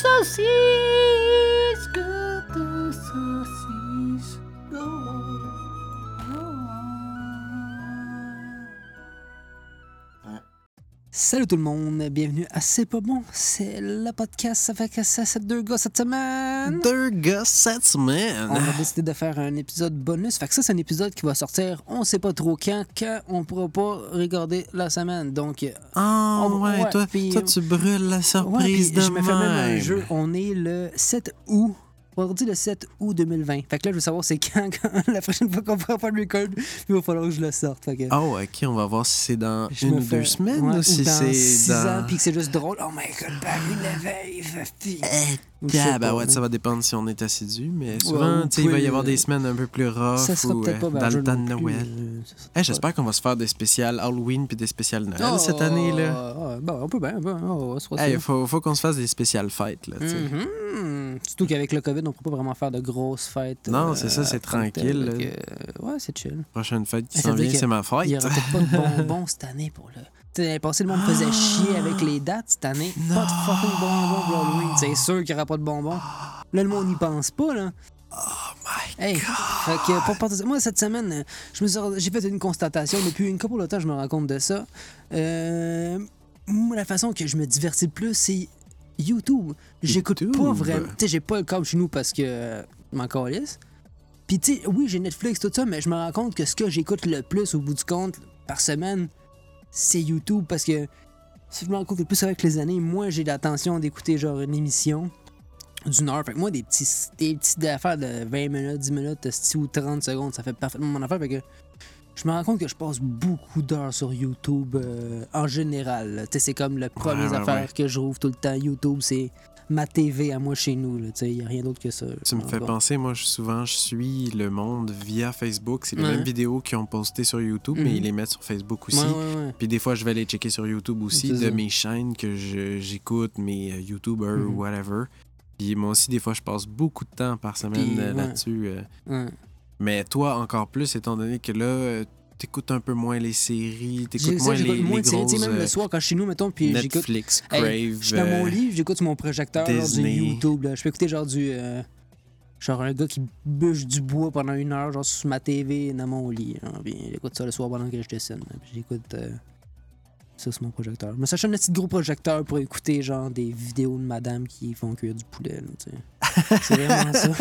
saucisses, que de saucisses. Go on, go on. Salut tout le monde, bienvenue à C'est pas bon, c'est le podcast, ça fait que c'est deux gars cette semaine. Deux gars cette semaine. On a décidé de faire un épisode bonus, fait que ça c'est un épisode qui va sortir, on sait pas trop quand on pourra pas regarder la semaine, donc... ouais, toi tu brûles la surprise de je me fais même un même. jeu, on est le 7 août. Aujourd'hui, le 7 août 2020. Fait que là, je veux savoir c'est quand la prochaine fois qu'on pourra faire le record, il va falloir que je le sorte. Fait que OK, on va voir si c'est dans une ou deux semaines ou si dans c'est 6 dans... ans, puis que c'est juste drôle. Oh my God, Barry Levey, ça va dépendre si on est assidu, mais souvent, il va y avoir des semaines un peu plus rough ça sera ou peut-être pas dans le temps de non plus, Noël. J'espère qu'on va se faire des spéciales Halloween puis des spéciales Noël cette année, là. On peut bien, Il faut qu'on se fasse des spéciales fêtes, là, tu sais. Surtout qu'avec le COVID, on ne peut pas vraiment faire de grosses fêtes. Non, c'est ça, c'est tranquille. Ouais, c'est chill. Prochaine fête qui Ça s'en veut dire vient, c'est ma fête. Il n'y aura peut-être pas de bonbons cette année pour le... L'année passée, le monde faisait chier avec les dates. Cette année, pas de fucking bonbons pour Halloween. C'est sûr qu'il n'y aura pas de bonbons. Là, le monde n'y pense pas, là. Oh my Hey, God! fait que pour partir... Moi, cette semaine, j'ai fait une constatation. Depuis une couple de temps, je me rends compte de ça. Moi, la façon que je me divertis le plus, c'est YouTube. J'écoute YouTube? pas vraiment... Tu sais, j'ai pas le câble chez nous parce que... je m'en calisse. Puis, tu sais, oui, j'ai Netflix, tout ça, mais je me rends compte que ce que j'écoute le plus, au bout du compte, par semaine, c'est YouTube, parce que si je me rends compte que plus avec les années, moi, j'ai l'attention d'écouter, genre, une émission d'une heure. Fait que moi, des petites affaires de 20 minutes, 10 minutes, ou 30 secondes, ça fait parfaitement mon affaire. Fait que je me rends compte que je passe beaucoup d'heures sur YouTube en général. Tu sais, c'est comme la première affaire que je rouvre tout le temps. YouTube, c'est ma TV à moi chez nous. Tu sais, il n'y a rien d'autre que ça. Tu me fais penser, moi, souvent, je suis le monde via Facebook. C'est les mêmes vidéos qu'ils ont postées sur YouTube, mais ils les mettent sur Facebook aussi. Puis des fois, je vais les checker sur YouTube aussi, mes chaînes que j'écoute, mes YouTubers ou whatever. Puis moi aussi, des fois, je passe beaucoup de temps par semaine là-dessus. Mais toi, encore plus, étant donné que là, t'écoutes un peu moins les séries, t'écoutes moins les grosses... même le soir, quand je suis chez nous, mettons, puis Netflix, Crave, je suis dans mon lit, j'écoute sur mon projecteur Disney. du YouTube. Là. Je peux écouter genre genre un gars qui bûche du bois pendant 1 heure, genre sur ma TV, dans mon lit. Puis j'écoute ça le soir pendant que je dessine. Puis j'écoute ça sur mon projecteur. Mais ça achète un petit gros projecteur pour écouter genre des vidéos de madame qui font cuire du poulet. Là, c'est vraiment ça.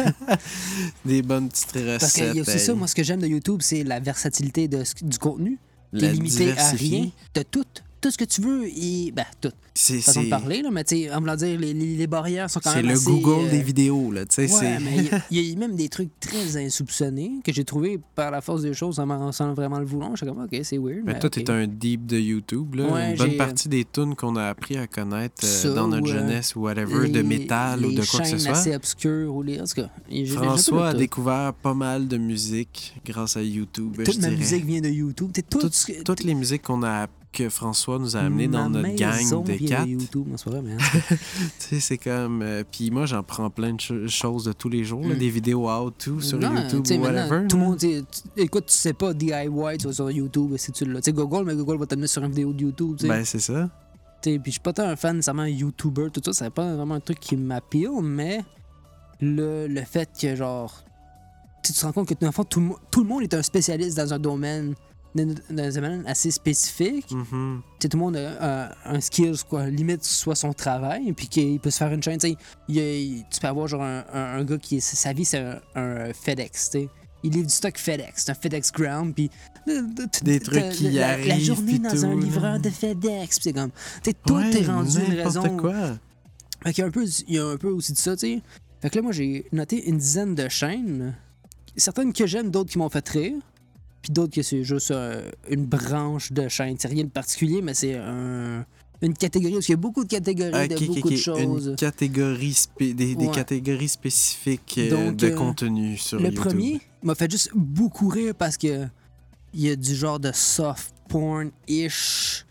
Des bonnes petites recettes. Parce qu'il y a aussi ça, moi, ce que j'aime de YouTube, c'est la versatilité du contenu. T'es limité à rien. T'as tout ce que tu veux et... Ben, tout. C'est façon de parler, là, mais tu sais, en voulant dire, les barrières sont quand même assez... C'est le Google des vidéos, là, tu sais. Ouais, mais il y a même des trucs très insoupçonnés que j'ai trouvé par la force des choses sans vraiment le vouloir. Je suis comme, OK, c'est weird. Mais toi, t'es un deep de YouTube, là. Ouais, une bonne partie des tunes qu'on a appris à connaître ça, dans notre jeunesse ou whatever, de métal ou de quoi que ce soit. Les chaînes assez obscures ou les... En tout cas, François a découvert pas mal de musique grâce à YouTube, toute ma musique vient de YouTube. Toutes les musiques que François nous a amené dans notre gang de 4. YouTube, c'est pas vrai, mais... Tu sais, c'est comme... Puis moi, j'en prends plein de choses de tous les jours, là, des vidéos how-to sur YouTube ou whatever. Tout le monde... Écoute, tu sais pas DIY, tu vas sur YouTube, si tu l'as. Tu sais, Google va t'amener sur une vidéo de YouTube, tu sais. Ben, c'est ça. Puis je suis pas tant un fan nécessairement YouTuber, tout ça, c'est pas vraiment un truc qui m'appelle, mais le fait que, genre... Tu te rends compte que, dans le fond, tout le monde est un spécialiste dans un domaine assez spécifique. Tu sais, tout le monde a un skill, quoi, limite soit son travail, puis qu'il peut se faire une chaîne. Tu peux avoir genre un gars qui sa vie c'est un FedEx, tu sais. Il livre du stock FedEx, c'est un FedEx Ground, puis des trucs qui arrivent, la journée dans tout, un livreur de FedEx, puis c'est comme, tu sais, tout est rendu une raison. Quoi. Fait qu'il y a un peu aussi de ça, tu sais. Fait que là, moi, j'ai noté une dizaine de chaînes, certaines que j'aime, d'autres qui m'ont fait rire. Puis d'autres que c'est juste une branche de chaîne. C'est rien de particulier, mais c'est une catégorie. Parce qu'il y a beaucoup de catégories de beaucoup de choses. Une catégorie des catégories spécifiques donc, de contenu sur YouTube. Le premier m'a fait juste beaucoup rire parce que il y a du genre de soft porn-ish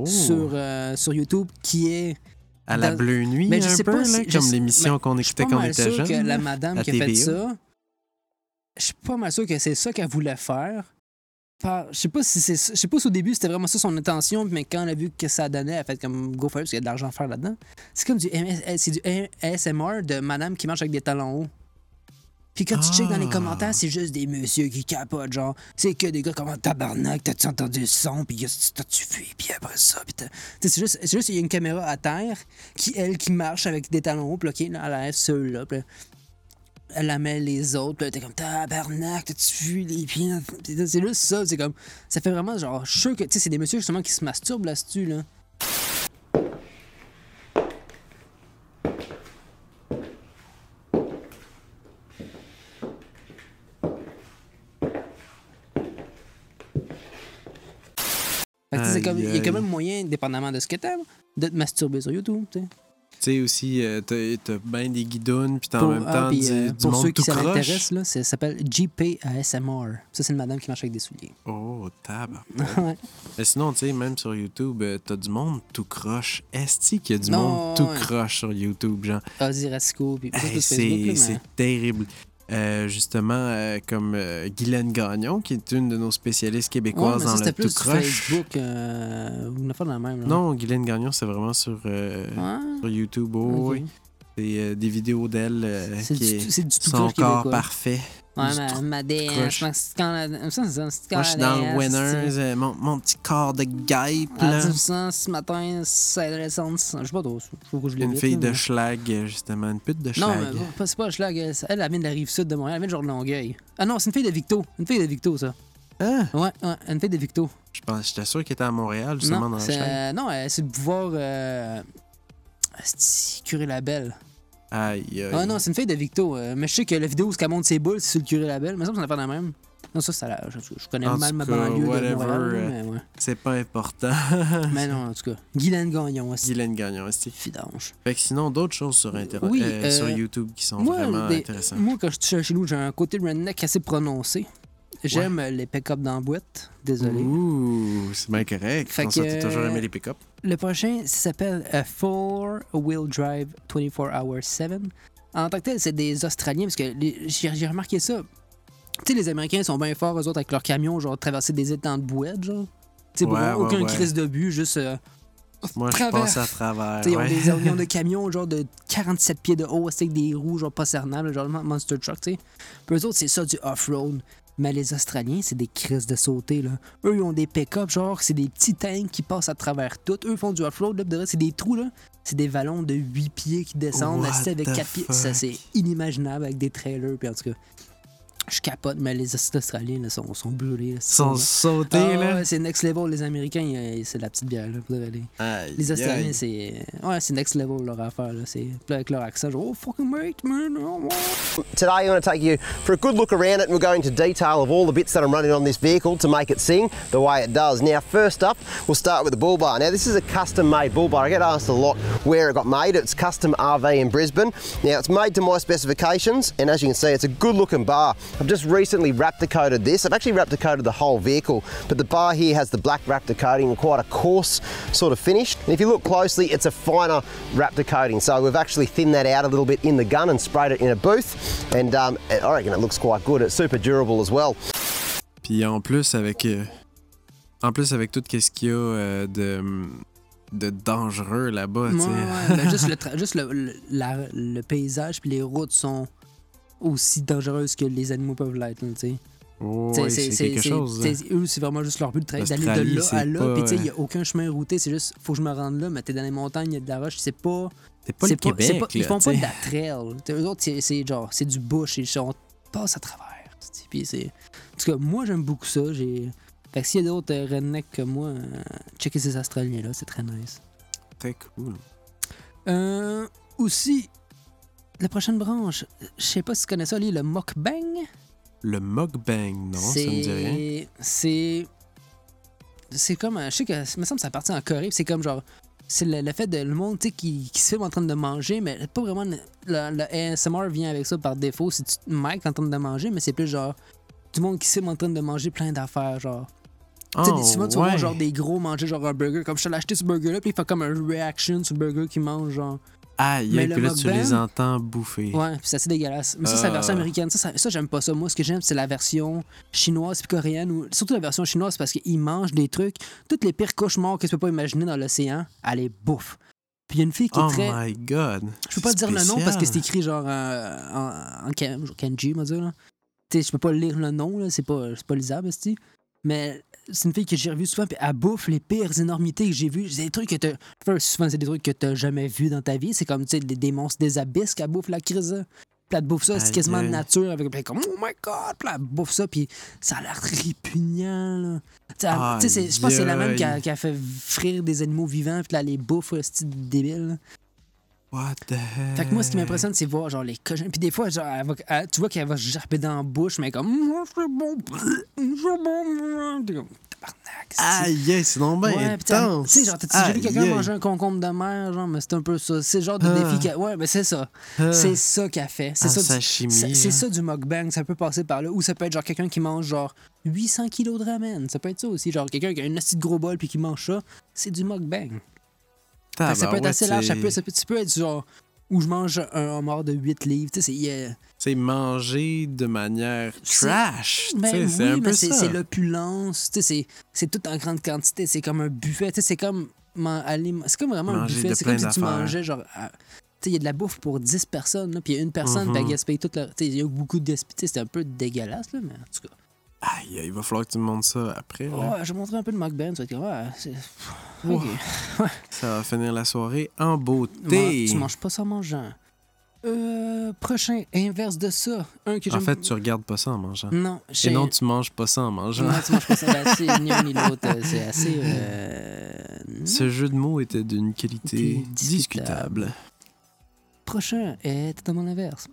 sur YouTube qui est... À la Bleue Nuit, mais un peu, là, comme l'émission qu'on écoutait quand on était jeune. Je suis pas mal sûr que la madame qui a fait ça, je suis pas mal sûr que c'est ça qu'elle voulait faire. Je sais pas si au début c'était vraiment ça son intention, mais quand elle a vu que ça donnait, elle a fait comme go for it parce qu'il y a de l'argent à faire là-dedans. C'est comme du ASMR de madame qui marche avec des talons hauts. Puis quand tu checkes dans les commentaires, c'est juste des messieurs qui capotent, genre, c'est que des gars comme tabarnak, t'as-tu entendu le son, puis t'as-tu fui, puis après ça, puis c'est juste, il y a une caméra à terre qui marche avec des talons hauts, puis OK, là, elle a ceux-là, puis elle la met les autres, puis t'es comme tabarnak, t'as-tu vu les pieds? C'est juste ça, c'est comme, ça fait vraiment genre, je suis sûr que, tu sais, c'est des messieurs justement qui se masturbent là-dessus, là. C'est comme, il y a quand même moyen, dépendamment de ce que t'aimes, de te masturber sur YouTube, tu sais. Tu sais aussi, t'as bien des guidounes, puis en même temps du pour monde ceux qui tout croche. s'intéressent, là, ça s'appelle GPASMR. Ça, c'est une madame qui marche avec des souliers. Oh, tabac. Ouais. Mais sinon, tu sais, même sur YouTube, t'as du monde tout croche. Est-ce qu'il y a du monde tout croche sur YouTube, genre? Ozzy Rasco, puis c'est terrible. Justement, comme Guylaine Gagnon, qui est une de nos spécialistes québécoises dans le tout croche. Facebook, ou une affaire de la même. Là. Non, Guylaine Gagnon, c'est vraiment sur YouTube. Oh, okay. Oui. C'est des vidéos d'elle qui sont encore parfaits. Ouais, ma DS, moi, je suis dans le Winners, mon petit corps de guêpe. À 10% ce matin, c'est adolescence. Je sais pas trop. Faut que je une fille de schlag, justement. Une pute de schlag. Non, mais c'est pas schlag. Elle vient de la rive sud de Montréal. Elle vient de genre de Longueuil. Ah non, c'est une fille de Victo. Une fille de Victo, ça. Ah? Ouais, une fille de Victo. J'étais sûr qu'elle était à Montréal, justement, dans le schlag. Non, c'est le pouvoir. Curé Labelle. Aïe, aïe. Ah non, c'est une fille de Victo. Mais je sais que la vidéo où elle monte ses boules, c'est sur le curé Labelle. Mais ça, c'est une affaire de la même. Non, ça je connais mal ma banlieue de Montréal. Mais ouais. C'est pas important. Mais non, en tout cas. Guylaine Gagnon aussi. Guylaine Gagnon aussi. Fidange. Fait que sinon, d'autres choses sur YouTube qui sont vraiment intéressantes. Moi, quand je suis chez nous, j'ai un côté redneck assez prononcé. J'aime les pick-up dans la boîte. Désolé. Ouh, c'est bien correct. Fait que t'as toujours aimé les pick-up. Le prochain, ça s'appelle a 4-wheel drive 24/7. En tant que tel, c'est des Australiens, parce que j'ai remarqué ça. Tu sais, les Américains sont bien forts, eux autres, avec leurs camions, genre traverser des étangs de boîte, genre. Tu sais, aucun crise de but, juste. Moi, je passe à travers. Ils ont des camions, genre de 47 pieds de haut, avec des roues, genre pas cernables, genre Monster Truck, tu sais. Puis eux autres, c'est ça du off-road. Mais les Australiens, c'est des crises de sauter, là. Eux, ils ont des pick-up, genre, c'est des petits tanks qui passent à travers tout. Eux font du off-road, là, c'est des trous, là. C'est des vallons de 8 pieds qui descendent, assis avec 4 pieds. Ça, c'est inimaginable avec des trailers, puis en tout cas... Je capote, mais les Australiens là, sont brûlés. Ils sont sautés, là. Ouais, c'est next level. Les Américains, c'est la petite bière. Là, les Australiens, c'est next level leur affaire. Là. C'est avec leur accent, genre, oh fucking mate, man. Today, I'm going to take you for a good look around it, and we'll go into detail of all the bits that I'm running on this vehicle to make it sing the way it does. Now, first up, we'll start with the bull bar. Now, this is a custom-made bull bar. I get asked a lot where it got made. It's Custom RV in Brisbane. Now, it's made to my specifications, and as you can see, it's a good-looking bar. I've just recently Raptor coated this. I've actually Raptor coated the whole vehicle, but the bar here has the black Raptor coating and quite a coarse sort of finish. And if you look closely, it's a finer Raptor coating. So we've actually thinned that out a little bit in the gun and sprayed it in a booth. And I reckon it looks quite good. It's super durable as well. Puis en plus avec tout ce qu'il y a de dangereux là-bas, tu sais. Ouais, juste le paysage puis les routes sont aussi dangereuses que les animaux peuvent l'être, tu sais. Oh, ouais, c'est quelque chose. Eux, c'est vraiment juste leur but d'aller de là à là. Puis, tu sais, il n'y a aucun chemin routé. C'est juste, faut que je me rende là, mais t'es dans les montagnes, il y a de la roche. C'est pas le Québec. Ils font pas de la trail. Eux autres, c'est genre, c'est du bush. On passe à travers. Puis, c'est. En tout cas, moi, j'aime beaucoup ça. Fait que s'il y a d'autres rednecks que moi, checker ces Australiens-là, c'est très nice. Très cool. Aussi, la prochaine branche, je sais pas si tu connais ça, le mukbang. Le mukbang, non, ça me dit rien. C'est comme, je sais que, il me semble que ça partit en Corée, c'est comme genre, c'est le fait de le monde qui se filme en train de manger, mais pas vraiment, le ASMR vient avec ça par défaut, si tu te mic en train de manger, mais c'est plus genre, du monde qui se filme en train de manger plein d'affaires, genre. Tu sais, souvent, tu vois genre des gros manger genre un burger, comme je te l'ai acheté ce burger-là, puis il fait comme un reaction sur le burger qu'il mange, genre. Aïe, Mais puis là, tu les entends bouffer. Ouais, puis c'est assez dégueulasse. Mais ça, c'est la version américaine. Ça, j'aime pas ça. Moi, ce que j'aime, c'est la version chinoise puis coréenne. Ou surtout la version chinoise parce qu'ils mangent des trucs. Toutes les pires cauchemars que tu peux pas imaginer dans l'océan, elle les bouffe. Puis il y a une fille qui est très... Oh my God! Je peux pas te dire le nom parce que c'est écrit genre en kanji, on va dire. Tu sais, je peux pas lire le nom, là. C'est pas lisable, c'ti. Mais c'est une fille que j'ai revue souvent, puis elle bouffe les pires énormités que j'ai vues. C'est des trucs que souvent, c'est des trucs que t'as jamais vus dans ta vie. C'est comme, tu sais, des monstres des abysses qu'elle bouffe la crise. Puis elle bouffe ça, c'est quasiment de nature. Avec comme, oh my God! Puis elle bouffe ça, puis ça a l'air répugnant, là. Tu sais, je pense que c'est la même qui a fait frire des animaux vivants, puis là, elle les bouffe, c'est débile, là. What the heck? Fait que moi, ce qui m'impressionne, c'est voir genre les cochons. Puis des fois, genre, tu vois qu'elle va se gerber dans la bouche, mais comme, c'est bon, c'est bon. T'es comme, tabarnak. Aïe, c'est non bien intense. Tu sais, genre, t'as vu quelqu'un manger un concombre de mer, genre, mais c'est un peu ça. C'est le genre de défi qu'elle. Ouais, mais c'est ça. C'est ça qu'elle fait. C'est ça. C'est ça du mukbang. Ça peut passer par là. Ou ça peut être genre quelqu'un qui mange genre 800 kilos de ramen. Ça peut être ça aussi. Genre, quelqu'un qui a une petite gros bol puis qui mange ça. C'est du mukbang. Ça peut être assez large. Ça peut être genre où je mange un homard de 8 livres. Tu sais, c'est manger de manière trash. Ben c'est un peu ça. C'est l'opulence. Tu sais, c'est tout en grande quantité. C'est comme un buffet. Tu sais, c'est comme vraiment un buffet. C'est comme si tu mangeais genre... Tu sais, il y a de la bouffe pour 10 personnes. Là, puis il y a une personne qui a gaspillé toute leur... Tu sais, il y a beaucoup de gaspillage. C'est un peu dégueulasse, là, mais en tout cas... Aïe, il va falloir que tu me montres ça après. Là. Ouais, je vais montrer un peu de mukbang. Tu vas dire, ouais, c'est... Okay. Ouais. Ça va finir la soirée en beauté. Tu manges pas ça en mangeant. Prochain, inverse de ça. Un que en fait, tu regardes pas ça en mangeant. Non. Et non, tu manges pas ça en mangeant. Non, tu manges pas ça. Ben, c'est ni un ni l'autre. C'est assez... Ce jeu de mots était d'une qualité discutable. Prochain est totalement l'inverse.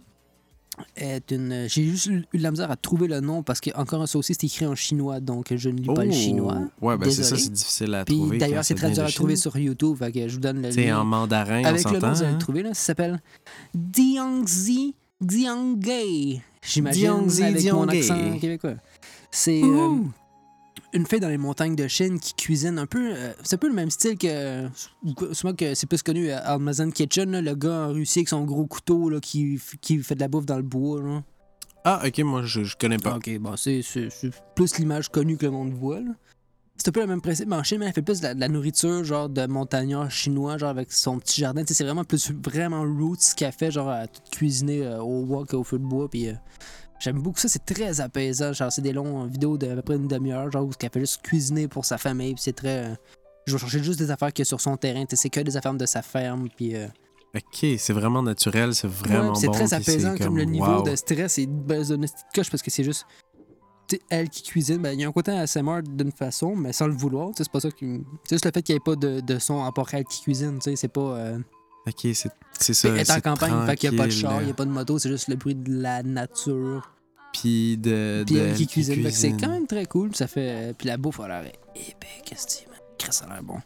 J'ai juste eu de la misère à trouver le nom parce que encore ça aussi c'est écrit en chinois, donc je ne lis pas le chinois. Ouais, ben c'est ça, c'est difficile à trouver. Puis d'ailleurs, c'est très dur à trouver sur YouTube, fait que je vous donne le lien. C'est en mandarin, avec on le nom, vous allez le hein? trouver, là. Ça s'appelle Diangzi Diangay. J'imagine avec mon accent québécois. C'est une fille dans les montagnes de Chine qui cuisine un peu... c'est un peu le même style que... Souvent que c'est plus connu à Amazon Kitchen, là, le gars en Russie avec son gros couteau là, qui fait de la bouffe dans le bois. Là. Ah, ok, moi je connais pas. Ok, bon, c'est plus l'image connue que le monde voit. Là. C'est un peu le même principe, mais en Chine, elle fait plus de la nourriture, genre de montagnard chinois, genre avec son petit jardin. T'sais, c'est vraiment plus vraiment roots ce qu'elle fait, genre à tout cuisiner au wok, au feu de bois, puis... J'aime beaucoup ça, c'est très apaisant. Genre, c'est des longs vidéos d'à peu près une demi-heure, genre où elle fait juste cuisiner pour sa famille. Puis c'est très. Je vais chercher juste des affaires qu'il y a sur son terrain. C'est que des affaires de sa ferme. Puis. Ok, c'est vraiment naturel, c'est vraiment c'est bon. C'est très apaisant, comme le niveau wow. de stress et de petite coche parce que c'est juste. Elle qui cuisine, ben, il y a un côté ASMR d'une façon, mais sans le vouloir. C'est pas ça qui. C'est juste le fait qu'il n'y ait pas de son à part elle qui cuisine. C'est pas. Ok, c'est ça. Elle est en campagne, tranquille. Fait qu'il n'y a pas de char, il n'y a pas de moto, c'est juste le bruit de la nature. Puis elle qui cuisine. C'est quand même très cool. Ça fait... Puis la bouffe a l'air épique, qu'est-ce que ça a l'air bon.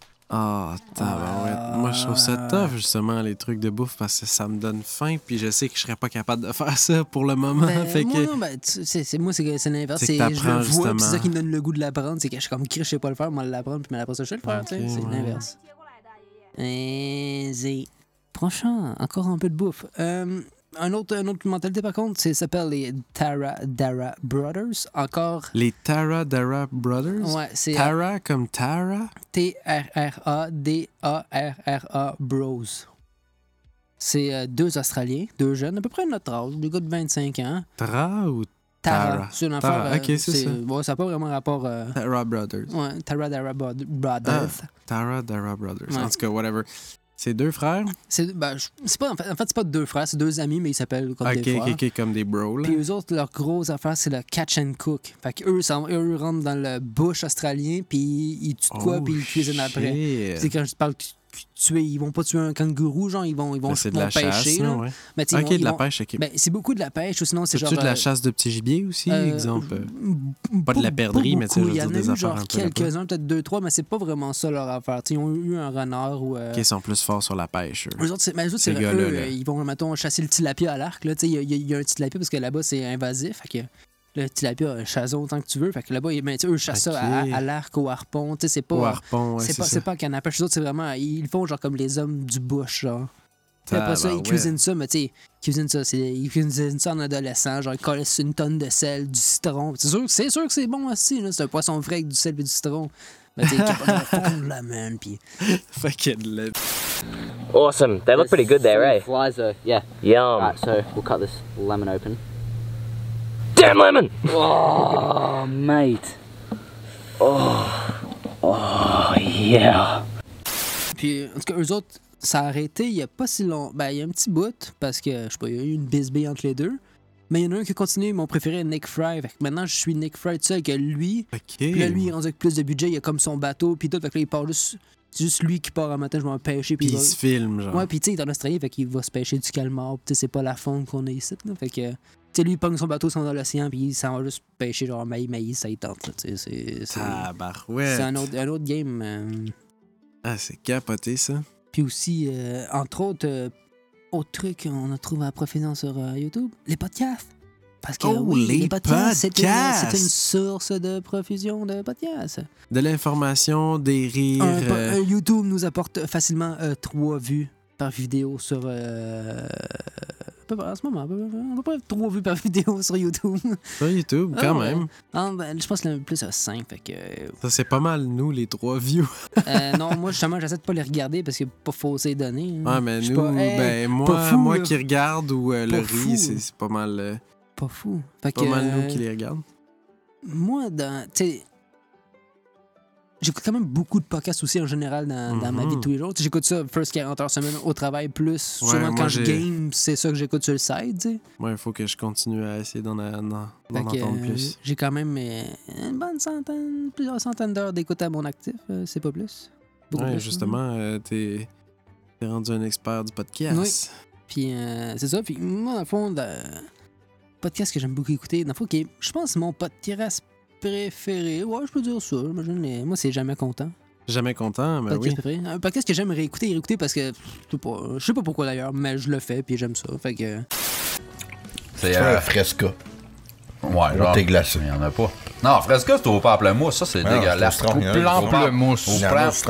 Moi, je trouve ça tough, justement, les trucs de bouffe, parce que ça me donne faim, puis je sais que je serais pas capable de faire ça pour le moment. Fait moi, que... non, c'est l'inverse. Je le vois, puis c'est ça qui me donne le goût de l'apprendre. C'est que je suis comme, je sais pas le faire, moi, l'apprendre, puis après ça, je sais le faire. Okay, c'est l'inverse. Prochain, encore un peu de bouffe. Une autre mentalité, par contre, ça s'appelle les Tara Dara Brothers. Encore. Les Tara Dara Brothers? Ouais, c'est. Tara comme Tara? T-R-R-A-D-A-R-R-A Bros. C'est deux Australiens, deux jeunes, à peu près de notre âge, des gars de 25 ans. Tara ou Tara? C'est une affaire. Ok, c'est ça. Bon, ça n'a pas vraiment rapport. Tara Brothers. Ouais, Tara Dara Brothers. Tara Dara Brothers. Ouais. En tout cas, whatever. C'est deux frères? C'est pas, en fait, c'est pas deux frères, c'est deux amis, mais ils s'appellent comme des frères. Ok, comme des bros. Puis eux autres, leur grosse affaire, c'est le catch and cook. Fait qu'eux, eux rentrent dans le bush australien, puis ils tuent de quoi, puis ils cuisinent après. C'est quand je parle tuer, ils vont pas tuer un kangourou, genre, ils vont c'est de la pêcher. Chasse, là. Ouais. Mais de la pêche, ok. Ben, c'est beaucoup de la pêche, ou sinon c'est genre. C'est de la chasse de petits gibiers aussi, exemple? Pas de la perdrix, mais tu sais, je veux dire des affaires un peu. Il y en a eu genre quelques-uns, peut-être 2-3, mais c'est pas vraiment ça leur affaire. T'sais, ils ont eu un renard ou. Ils sont plus forts sur la pêche. Eux autres, c'est eux, ils vont, mettons, chasser le tilapia à l'arc. Il y a un tilapia parce que là-bas, c'est invasif. Fait que le tilapia, chasse autant que tu veux. Fait que là-bas, eux chassent ça à l'arc, au harpon. C'est pas. Au harpon, ouais, c'est pas à canne à pêche. Eux autres, c'est vraiment. Ils font genre comme les hommes du bush, genre. Puis après ça, il cuisine ça, mais tu sais, il cuisine ça en adolescent, genre il colle une tonne de sel, du citron. C'est sûr que c'est bon aussi, là. C'est un poisson frais avec du sel et du citron. Mais tu sais, il est capable de fondre la même, puis... Fucking lit. Awesome. They look pretty good there, eh? Flies are, yeah. Yum. Alright, so we'll cut this lemon open. Damn lemon! Oh, mate. Oh, yeah. Puis, en tout cas, eux autres, ça a arrêté il y a pas si long. Ben, il y a un petit bout, parce que, je sais pas, il y a eu une bisbille entre les deux. Mais il y en a un qui a continué, mon préféré, Nick Fry. Fait que maintenant, je suis Nick Fry, tu sais, que lui. Puis là, lui, il est rendu avec plus de budget, il a comme son bateau, puis tout. Fait que là, il part juste. C'est juste lui qui part un matin, je vais me pêcher. Puis il se filme, genre. Ouais, puis tu sais, il est en Australie, fait qu'il va se pêcher du calmar. Puis tu sais, c'est pas la faune qu'on a ici, là. Fait que. Tu sais, lui, il pogne son bateau, il s'en va dans l'océan, puis il s'en va juste pêcher, genre maïs, ça il tente, là. Tu sais, c'est. Ah, barouette. C'est un autre game. Ah, c'est capoté, ça. Puis aussi, entre autres, autre truc qu'on a trouvé à profiter sur YouTube, les podcasts. Parce que les podcasts, c'est une source de profusion de podcasts. De l'information, des rires. YouTube nous apporte facilement 3 vues par vidéo sur... en ce moment, à peu près 3 vues par vidéo sur YouTube. Sur YouTube, quand même. Ben, je pense que le plus à 5, fait que... Ça, c'est pas mal, nous, les 3 views. Non, moi, justement, j'essaie de pas les regarder parce qu'il n'y a pas faussé données. Ouais, mais nous, moi qui regarde ou le riz, c'est pas mal... Pas fou. Fait pas mal nous qui les regardent. Moi, j'écoute quand même beaucoup de podcasts aussi en général dans ma vie de tous les jours. T'sais, j'écoute ça first 40 heures semaine au travail plus. Souvent quand je game, c'est ça que j'écoute sur le site. T'sais. Ouais, il faut que je continue à essayer d'en entendre plus. J'ai quand même une bonne plusieurs centaines d'heures d'écoute à mon actif. C'est pas plus. Ouais, plus, justement, t'es rendu un expert du podcast. Oui. Puis c'est ça. Puis moi, dans le fond, podcast que j'aime beaucoup écouter, dans le fond, je pense que c'est mon podcast préféré. Ouais, je peux dire ça. Moi, c'est Jamais Content. Jamais Content, mais oui. Préféré. Un podcast que j'aime réécouter parce que je sais pas pourquoi d'ailleurs, mais je le fais puis j'aime ça. Fait que. C'est Fresca. Ouais, genre. T'es glacé. Il y en a pas. Non, Fresca, c'est au pamplemousse. Ça, c'est dégueulasse. Pamplemousse.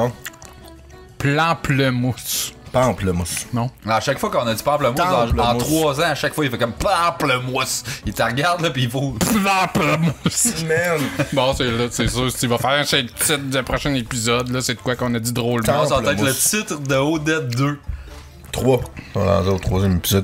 Pamplemousse. Pamplemousse. Non. À chaque fois qu'on a dit pamplemousse, en 3 ans, à chaque fois, il fait comme pamplemousse. Il te regarde, là, pis il faut. Pamplemousse. Man. Bon, c'est sûr, si tu vas faire un titre du prochain épisode, là, c'est de quoi qu'on a dit drôlement. Ça va être le titre de Odette 2. 3. Dans le 3e épisode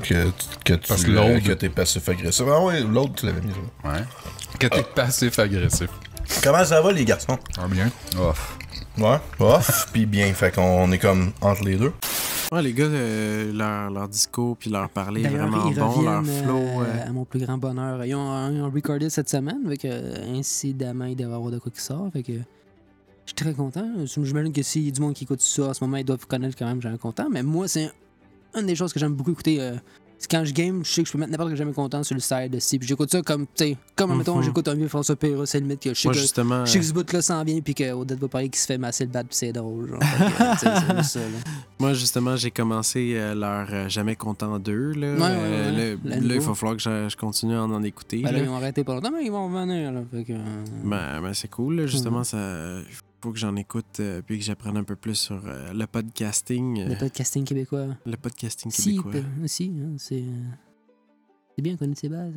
que t'es passif-agressif. Ah oui, l'autre, tu l'avais mis. Ouais. Que t'es passif-agressif. Comment ça va, les garçons? Ah, bien. Off. Ouais, off, pis bien. Fait qu'on est comme entre les deux. Ouais, les gars, leur discours puis leur parler est vraiment bon, leur flow. À mon plus grand bonheur. Ils ont recordé cette semaine, avec incidemment, il devrait avoir de quoi qui sort. Fait que je suis très content. J'imagine que s'il y a du monde qui écoute ça en ce moment, ils doivent connaître quand même, j'ai un content. Mais moi, c'est une des choses que j'aime beaucoup écouter. C'est quand je game, je sais que je peux mettre n'importe quel Jamais Content sur le side. Puis j'écoute ça comme, tu sais, mettons, j'écoute un vieux François Pérusse, c'est le mythe que je sais que ce bout-là s'en vient, puis que Odette va parler qu'il se fait masser le bat, puis c'est drôle. Genre, c'est juste ça, là. Moi, justement, j'ai commencé leur Jamais Content 2. Là, là il va falloir que je continue à en écouter. Ben là, ils ont arrêté pas longtemps, mais ils vont revenir. Là, fait que, ben, c'est cool, là, justement, ça. Faut que j'en écoute puis que j'apprenne un peu plus sur le podcasting. Le podcasting québécois. Le podcasting québécois. Si, c'est bien connu de ses bases.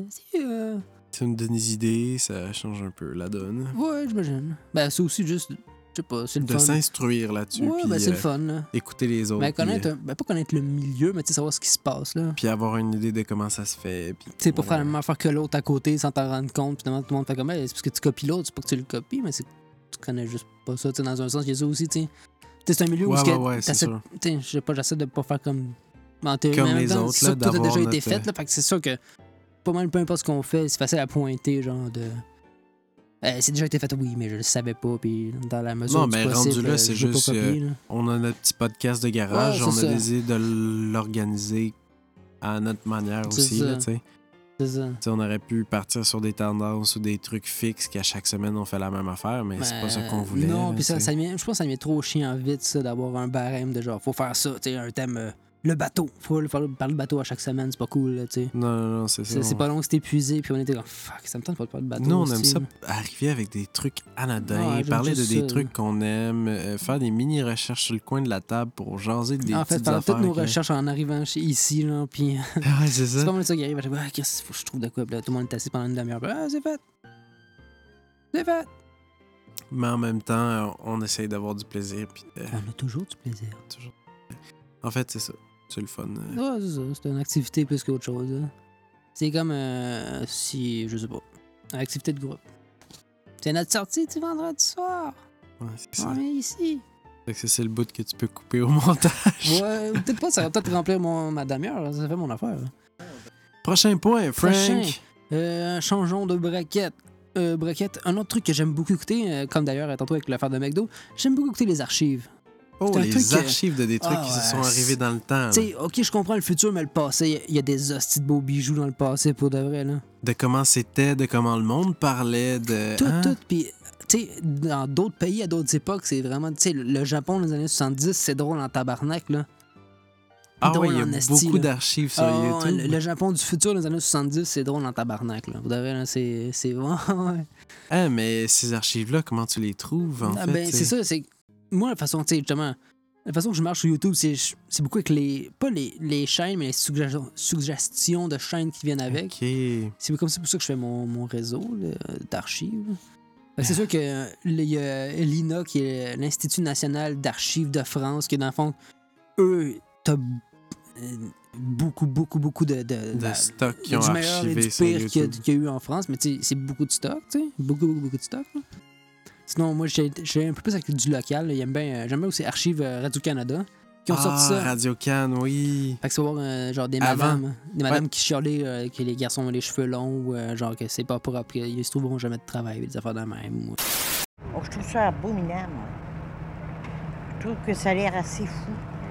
Ça me donne des idées, ça change un peu la donne. Ouais, j'imagine. Ben, c'est aussi juste, je sais pas, c'est le fun. De s'instruire là-dessus. Ouais, ben c'est le fun, là. Écouter les autres. Ben, pas connaître le milieu, mais tu sais, savoir ce qui se passe, là. Puis avoir une idée de comment ça se fait. Tu sais, pas faire la même affaire que l'autre à côté sans t'en rendre compte. Puis tout le monde fait comme, c'est parce que tu copies l'autre, c'est pas que tu le copies, mais c'est tu connais juste pas ça, tu sais, dans un sens, il y a ça aussi, tu sais. C'est un milieu où c'est sûr. Je sais pas, j'essaie de pas faire comme les autres, là, tout a déjà été fait, là, fait que c'est sûr que pas mal, peu importe ce qu'on fait, c'est facile à pointer, genre de... c'est déjà été fait, oui, mais je le savais pas, puis dans la mesure du possible... rendu là, c'est juste... on a notre petit podcast de garage, on a décidé de l'organiser à notre manière aussi, là, tu sais. C'est ça. T'sais, on aurait pu partir sur des tendances ou des trucs fixes qu'à chaque semaine on fait la même affaire, mais c'est pas ça qu'on voulait. Non, puis je pense que ça devient trop chiant vite, ça, d'avoir un barème de genre, faut faire ça, tu sais, un thème le bateau. Faut parler de bateau à chaque semaine, c'est pas cool, là, tu sais. Non, c'est ça. C'est pas long, c'est épuisé, puis on était comme, fuck, ça me tente pas de parler de bateau. Nous, on aime ça, arriver avec des trucs anodins, parler de des trucs qu'on aime, faire des mini-recherches sur le coin de la table pour jaser des petites affaires. En fait, faire toutes nos recherches en arrivant ici, là, puis... ouais, c'est ça. C'est pas mal ça qui arrive. Ah, qu'est-ce faut que je trouve de quoi? Puis là, tout le monde est assis pendant une demi-heure. Ah, c'est fait! C'est fait! Mais en même temps, on essaye d'avoir du plaisir. Puis on a toujours du plaisir. Toujours. En fait, c'est ça. C'est le fun. Ouais, c'est ça. C'est une activité plus qu'autre chose. Hein. C'est comme si, je sais pas, une activité de groupe. C'est notre sortie du vendredi soir. Ouais, c'est ça. On est ici. Fait que c'est le bout que tu peux couper au montage. Ouais, peut-être pas. Ça va peut-être remplir ma demi-heure. Ça fait mon affaire. Prochain point, Frank. Changeons de braquette. Braquette. Un autre truc que j'aime beaucoup écouter, comme d'ailleurs tantôt avec l'affaire de McDo, j'aime beaucoup écouter les archives. Oh, les archives de des trucs qui se sont arrivés dans le temps. Tu sais, ok, je comprends le futur, mais le passé, il y a des hosties de beaux bijoux dans le passé pour de vrai, là. De comment c'était, de comment le monde parlait, de... Tout. Puis, tu sais, dans d'autres pays, à d'autres époques, c'est vraiment, tu sais, le Japon dans les années 70, c'est drôle en tabarnak, là. Ah oui, il y a beaucoup d'archives sur YouTube. Le Japon du futur dans les années 70, c'est drôle en tabarnak, là. Pour de vrai, là, c'est vraiment... Ah, mais ces archives-là, comment tu les trouves, en fait? Ben, c'est ça, c'est... Moi, la façon, tu sais, justement, la façon que je marche sur YouTube, c'est beaucoup avec pas les chaînes, mais les suggestions de chaînes qui viennent avec. Okay. C'est comme ça pour ça que je fais mon réseau d'archives. C'est sûr que il y a l'INA, qui est l'Institut national d'archives de France, qui, dans le fond, eux, t'as beaucoup de stock qui ont du meilleur et du pire qu'il y a eu en France, mais tu sais, c'est beaucoup de stock, tu sais, beaucoup de stock, là. Sinon, moi, j'ai un peu plus avec du local. J'aime bien aussi Archives Radio-Canada qui ont sorti ça. Radio-Can, oui. Fait que ça va voir genre des madames qui chialaient que les garçons ont les cheveux longs ou genre que c'est pas propre, qu'ils se trouveront jamais de travail, des affaires de même. Oh, je trouve ça abominable. Je trouve que ça a l'air assez fou.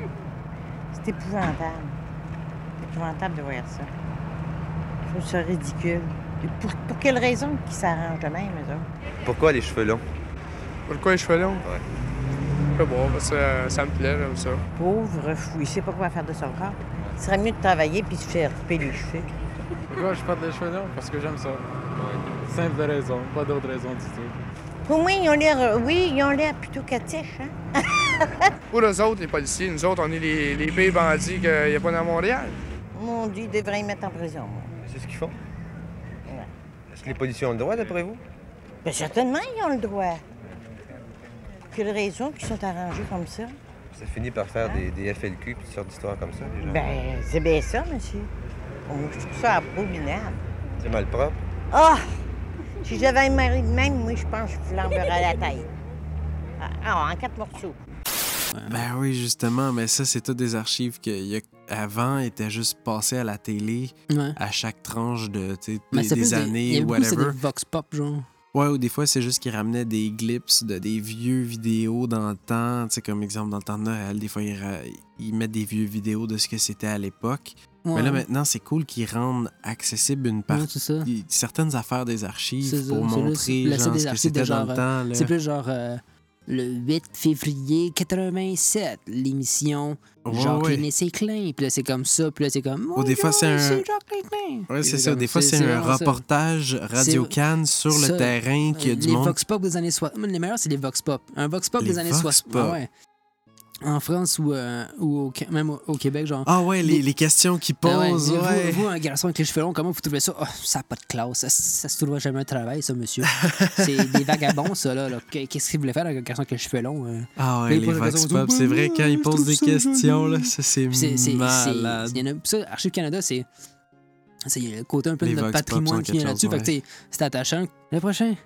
C'est épouvantable. C'est épouvantable de voir ça. Je trouve ça ridicule. Pour quelle raison qu'ils s'arrangent de même, eux autres? Pourquoi les cheveux longs? Pourquoi les cheveux longs? Ouais. Je sais pas, parce que ça me plaît, comme ça. Pauvre fou, il sait pas quoi faire de son corps. Il serait mieux de travailler puis se faire couper les cheveux. Pourquoi je porte les cheveux longs? Parce que j'aime ça. Ouais. Simple raison, pas d'autre raison du tout. Pour moi, ils ont l'air plutôt catiches, hein? Pour eux autres, les policiers, nous autres, on est les pires bandits qu'il n'y a pas dans Montréal. Mon Dieu, ils devraient y mettre en prison, moi. C'est ce qu'ils font? Ouais. Est-ce que les policiers ont le droit, d'après vous? Bien, certainement, ils ont le droit. Quelle raison qu'ils sont arrangés comme ça? Ça finit par faire des FLQ et toutes sortes d'histoires comme ça, les gens. Ben, c'est bien ça, monsieur. Je trouve ça abominable. C'est mal propre. Ah! Si j'avais un mari de même, moi, je pense que je flamberais la tête. Ah, en 4 morceaux. Ben oui, justement, mais ça, c'est toutes des archives qui, avant, étaient juste passées à la télé à chaque tranche de des années ou whatever. C'est des vox pop, genre. Ouais, ou des fois, c'est juste qu'ils ramenaient des glimpses de des vieux vidéos dans le temps. Tu sais, comme exemple, dans le temps de Noël, des fois, ils mettent des vieux vidéos de ce que c'était à l'époque. Ouais. Mais là, maintenant, c'est cool qu'ils rendent accessible une partie, certaines affaires des archives pour montrer genre, ce que c'était dans le temps. Là. C'est plus genre le 8 février 87, l'émission Jacques Séclin. Puis là, c'est comme ça. Puis là, c'est comme... Ou des fois, c'est un... Ouais, c'est ça. Des fois, c'est un reportage Radio-Can sur le terrain qui a du monde... Les Vox Pop des années 60. Les meilleurs, c'est les Vox Pop. Un Vox Pop des années 60. Ah ouais. En France ou même au Québec, genre... Ah ouais, les questions qu'ils posent, ouais. Vous, un garçon avec les cheveux longs, comment vous trouvez ça? Oh, ça n'a pas de classe. Ça se trouvera jamais un travail, ça, monsieur. C'est des vagabonds, ça, là. Qu'est-ce qu'ils voulaient faire avec un garçon avec les cheveux longs? Ah ouais, les Vox Pop, c'est vrai, quand ils posent des questions, là, ça, c'est malade. Ça, Archives Canada, c'est le côté un peu de notre patrimoine qui vient là-dessus. Fait que, c'est attachant. Le prochain...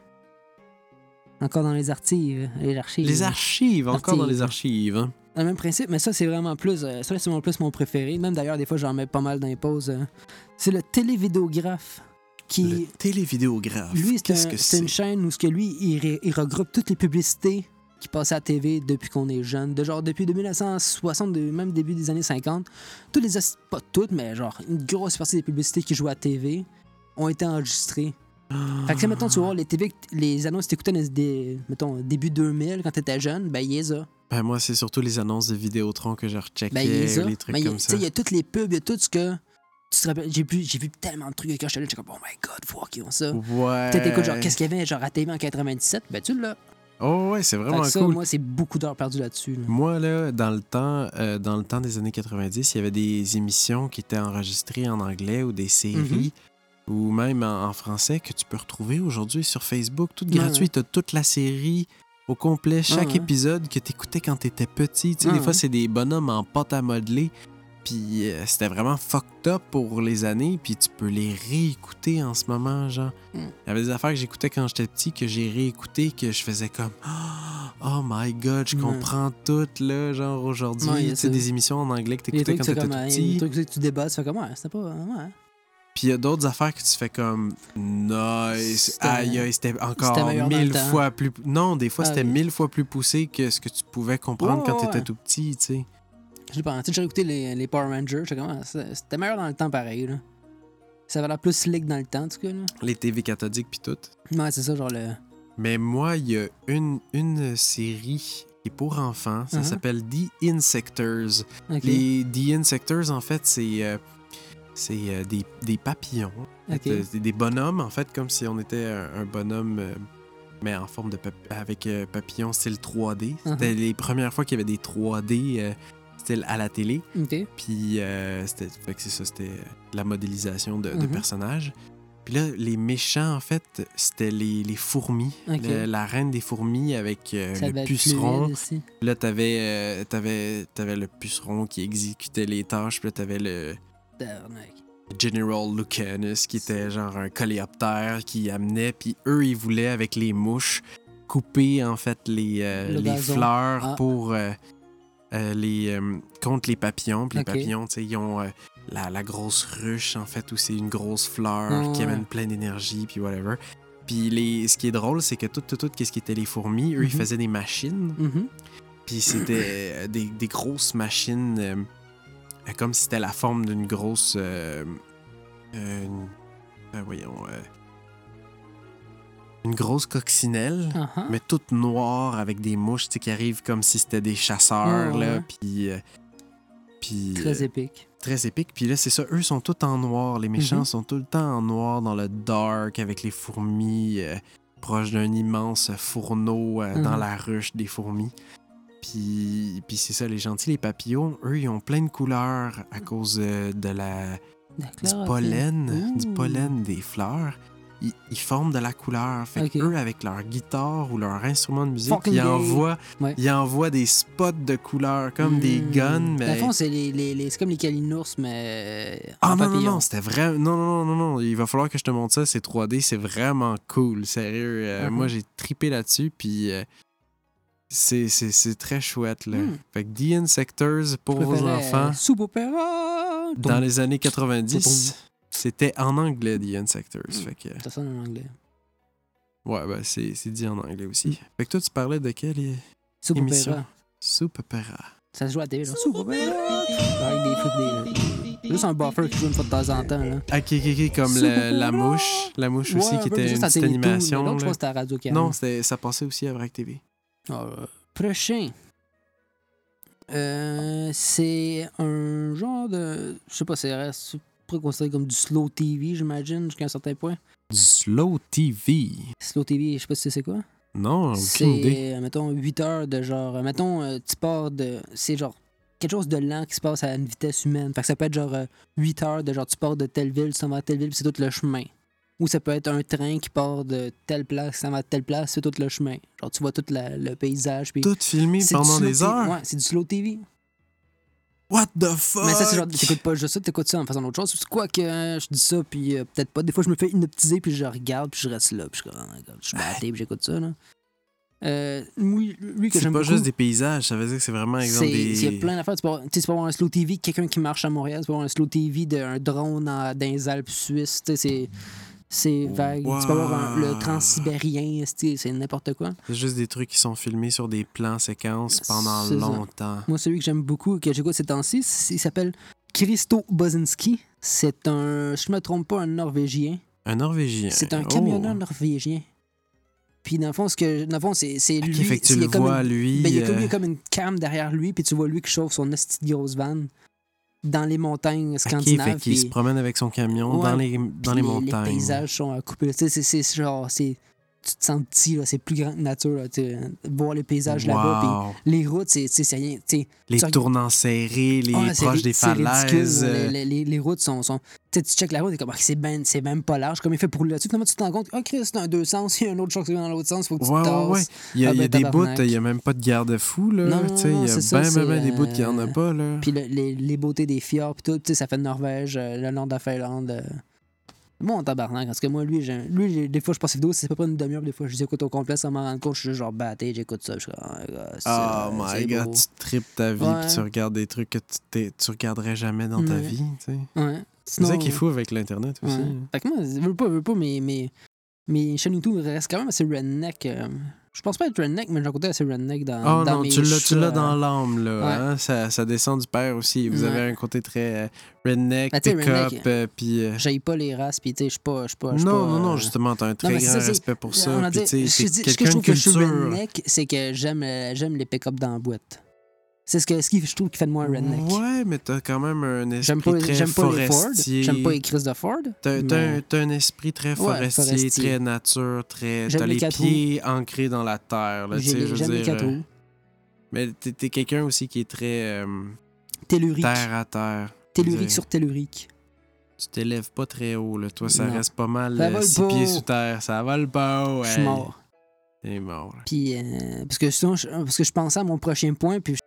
Encore dans les archives. Les archives, encore dans les archives. Hein. Le même principe, mais ça, c'est vraiment plus... ça, c'est vraiment plus mon préféré. Même d'ailleurs, des fois, j'en mets pas mal dans les pauses. C'est le télévidéographe. Le télévidéographe, lui, c'est une chaîne où lui, il regroupe toutes les publicités qui passaient à la TV depuis qu'on est jeune. Depuis 1960, même début des années 50. Toutes les... Pas toutes, mais genre une grosse partie des publicités qui jouent à la TV ont été enregistrées Fait que, mettons, tu vois, les annonces que t'écoutais mettons, début 2000, quand t'étais jeune, ben, il y a. Ben, moi, c'est surtout les annonces de Vidéotron que je recheckais, ben, les trucs comme ça. Il y a toutes les pubs, il y a tout ce que... Tu te rappelles, j'ai vu tellement de trucs quand j'étais là, j'étais comme, oh my god, fuck, ils ont ça. Ouais. Peut-être, écoute, genre, qu'est-ce qu'il y avait, genre, à TV en 97? Ben, tu l'as. Oh, ouais, c'est vraiment ça, cool. Moi, c'est beaucoup d'heures perdues là-dessus. Là. Moi, là, dans le temps des années 90, il y avait des émissions qui étaient enregistrées en anglais ou des séries, ou même en français, que tu peux retrouver aujourd'hui sur Facebook, tout gratuit. T'as toute la série au complet, chaque épisode que t'écoutais quand t'étais petit. Tu sais, des fois, c'est des bonhommes en pâte à modeler. Puis c'était vraiment fucked up pour les années, puis tu peux les réécouter en ce moment, genre. Il y avait des affaires que j'écoutais quand j'étais petit, que j'ai réécouté, que je faisais comme « Oh my God, je comprends tout, là, genre, aujourd'hui. » Tu sais, des émissions en anglais que t'écoutais quand t'étais tout petit. Des trucs que tu débats, tu fais comme « Ouais, c'était pas... Ouais. » Puis il y a d'autres affaires que tu fais comme « Nice, aïe, c'était encore 1000 fois plus... » Non, des fois, c'était 1000 fois plus poussé que ce que tu pouvais comprendre quand t'étais tout petit, tu sais. J'ai écouté les Power Rangers, c'était meilleur dans le temps pareil. Là. Ça avait l'air plus slick dans le temps, en tout cas. Là. Les TV cathodiques pis tout. Ouais, c'est ça, genre le... Mais moi, il y a une série qui est pour enfants, ça s'appelle The Insectors. Les The Insectors, en fait, c'est des papillons. Des bonhommes, en fait, comme si on était un bonhomme... mais en forme de avec papillon style 3D. C'était les premières fois qu'il y avait des 3D style à la télé. Puis c'était la modélisation de personnages. Puis là, les méchants, en fait, c'était les fourmis. La reine des fourmis avec le puceron. Là, t'avais le puceron qui exécutait les tâches. Puis là, t'avais le... General Lucanus, qui était genre un coléoptère qui amenait, puis eux, ils voulaient, avec les mouches, couper, en fait, les fleurs pour contre les papillons. Puis les papillons, tu sais, ils ont la grosse ruche, en fait, où c'est une grosse fleur qui amène plein d'énergie, puis whatever. Puis ce qui est drôle, c'est que tout qu'est-ce qui était les fourmis, eux, ils faisaient des machines. Puis c'était des grosses machines... comme si c'était la forme d'une grosse... une grosse coccinelle, mais toute noire avec des mouches qui arrivent comme si c'était des chasseurs. Là, puis très épique. Très épique. Puis là, c'est ça, eux sont tous en noir. Les méchants sont tout le temps en noir, dans le dark, avec les fourmis, proche d'un immense fourneau dans la ruche des fourmis. Puis c'est ça, les gentils, les papillons, eux, ils ont plein de couleurs à cause du pollen des fleurs. Ils forment de la couleur. Fait qu'eux, avec leur guitare ou leur instrument de musique, ils envoient des spots de couleur, comme des guns. Mais... Dans le fond, c'est comme les calinours, mais en papillon. Non, c'était vrai. Non. Il va falloir que je te montre ça. C'est 3D, c'est vraiment cool. Sérieux. Moi, j'ai trippé là-dessus, puis... C'est très chouette, là. Fait que The Insectors pour vos enfants. Soup opéra! Dans les années 90, c'était en anglais, The Insectors. Fait que... Ça sonne en anglais. Ouais, ben c'est dit en anglais aussi. Fait que toi, tu parlais de quelle émission? Soup opéra. Ça se joue à la télé, là. Soup opéra! Avec des trucs, juste un buffer qui joue une fois de temps en temps, là. Ok, comme la mouche. La mouche aussi, qui était une petite animation. L'autre, je pense que c'était à Radio-Canada. Non, ça passait aussi à Vrac TV. Prochain. C'est un genre de... Je sais pas, c'est considéré comme du slow TV, j'imagine, jusqu'à un certain point. Du slow TV? Slow TV, je sais pas si c'est quoi. Non, aucune idée. C'est, mettons, 8 heures de genre... Mettons, tu pars de... C'est genre quelque chose de lent qui se passe à une vitesse humaine. Fait que ça peut être genre 8 heures de genre tu pars de telle ville, tu t'en vas à telle ville, puis c'est tout le chemin. Ou ça peut être un train qui part de telle place, ça va à telle place, c'est tout le chemin. Genre, tu vois tout le paysage. Puis tout filmé pendant des heures? Ouais, c'est du slow TV. What the fuck? Mais ça, c'est genre, t'écoutes pas juste ça, t'écoutes ça en faisant autre chose. C'est quoi que je dis ça, puis peut-être pas. Des fois, je me fais hypnotiser, puis je regarde, puis je reste là, puis je suis batté, puis j'écoute ça, là. Lui que j'aime beaucoup. C'est pas juste des paysages, ça veut dire que c'est vraiment exemple Il y a plein d'affaires. Tu peux avoir un slow TV, quelqu'un qui marche à Montréal, tu peux avoir un slow TV d'un drone dans les Alpes suisses, tu sais, c'est vague. Wow. Tu peux avoir le transsibérien, c'est n'importe quoi. C'est juste des trucs qui sont filmés sur des plans séquences pendant longtemps. Moi, celui que j'aime beaucoup, que j'écoute ces temps-ci, il s'appelle Christo Bozinski. C'est un, si je me trompe pas, un Norvégien. Un Norvégien. C'est un camionneur norvégien. Puis dans le fond, c'est lui. Fait que tu le vois, lui. Ben, il y a comme une cam derrière lui, puis tu vois lui qui chauffe son esti de grosse vanne dans les montagnes scandinaves. Fait qu'il se promène avec son camion dans les montagnes. Les paysages sont à couper. Tu sais, c'est genre... Tu te sens petit, là, c'est plus grand que nature. Là, voir les paysages là-bas. Puis les routes, c'est rien. Les tournants serrés, les proches des falaises. Les routes sont tu checkes la route et comme c'est même pas large. Comme il fait pour rouler là-dessus. Finalement, tu te rends compte, Chris, c'est un deux sens. Il y a un autre choc qui va dans l'autre sens. Faut que tu te tasses. Ouais. Il y a des bouts, il n'y a même pas de garde-fou. Il y a des bouts qu'il n'y en a pas. Là. Puis les beautés des fjords, puis tout, ça fait Norvège, le nord de la Finlande. Moi, en tabarnak, parce que moi, lui, des fois, je passe ses vidéos, c'est à peu près une demi-heure, des fois, je les écoute au complet sans m'en rendre compte, je suis genre batté, j'écoute ça, je suis oh my god, tu tripes ta vie, puis tu regardes des trucs que tu regarderais jamais dans ta vie, tu sais. Ouais. C'est ça qui est fou avec l'Internet aussi. Ouais. Fait que moi, je veux pas, mes chaînes YouTube restent quand même assez redneck. Je pense pas être redneck, mais j'ai un côté assez redneck dans mes choix. Tu l'as dans l'âme, là. Hein? Ça descend du père aussi. Vous avez un côté très redneck, pick-up, puis... J'aille pas les races, puis tu sais, je suis pas... Non, justement, t'as un très grand respect pour ça. Puis tu sais, c'est quelqu'un de culture. Ce que je trouve que je suis redneck, c'est que j'aime les pick-up dans la boîte. C'est ce que je trouve qui fait de moi un redneck. Ouais, mais t'as quand même un esprit très forestier. J'aime pas les Chris de Ford. T'as un esprit très forestier, très nature, t'as les pieds ancrés dans la terre. J'aime les 4 roues. Mais t'es quelqu'un aussi qui est très... tellurique. Terre à terre. Tellurique sur tellurique. Tu t'élèves pas très haut, là. Toi, ça reste pas mal 6 pieds sous terre. Ça vole pas haut. Je suis mort. T'es mort. Puis, parce que je pensais à mon prochain point, puis...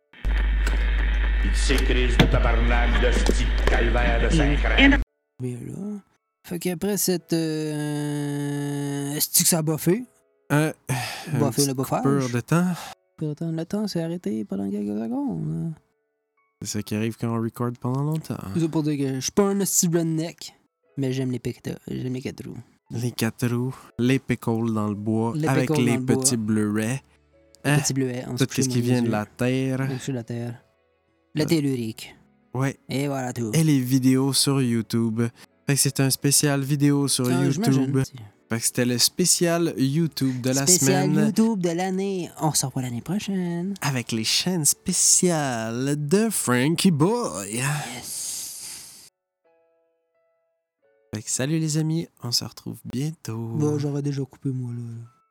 Il s'écrise de tabarnak de sti calvaire de Saint-Crème. Là. Fait qu'après cette... Est-ce que ça a buffé? Buffé le buffage. Peur de temps. Le temps s'est arrêté pendant quelques secondes. C'est ça qui arrive quand on record pendant longtemps. C'est ça pour dire que je suis pas un hostie redneck, mais j'aime les pick-up. J'aime les 4 roues. Les 4 roues, les pickles dans le bois, avec les petits bleuets. Les petits bleuets. Tout ce qui vient de la terre. Sur la terre. Le tellurique. Ouais. Et voilà tout. Et les vidéos sur YouTube. Fait que c'est un spécial vidéo sur YouTube. Fait que c'était le spécial YouTube de la semaine. Spécial YouTube de l'année. On se revoit l'année prochaine. Avec les chaînes spéciales de Frankie Boy. Yes. Fait que salut les amis, on se retrouve bientôt. Bon, j'aurais déjà coupé moi là.